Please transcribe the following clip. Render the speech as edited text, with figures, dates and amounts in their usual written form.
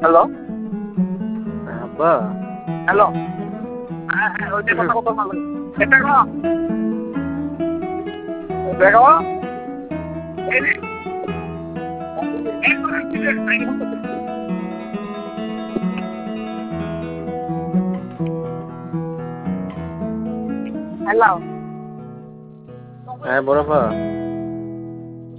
hello আব্বা hello হ্যাঁ হ্যাঁ ওইটা কথা কথা ভালো এটা কো দেখো এই রে এই করে দিলে তাই হতো হ্যালো হ্যাঁ বড়পা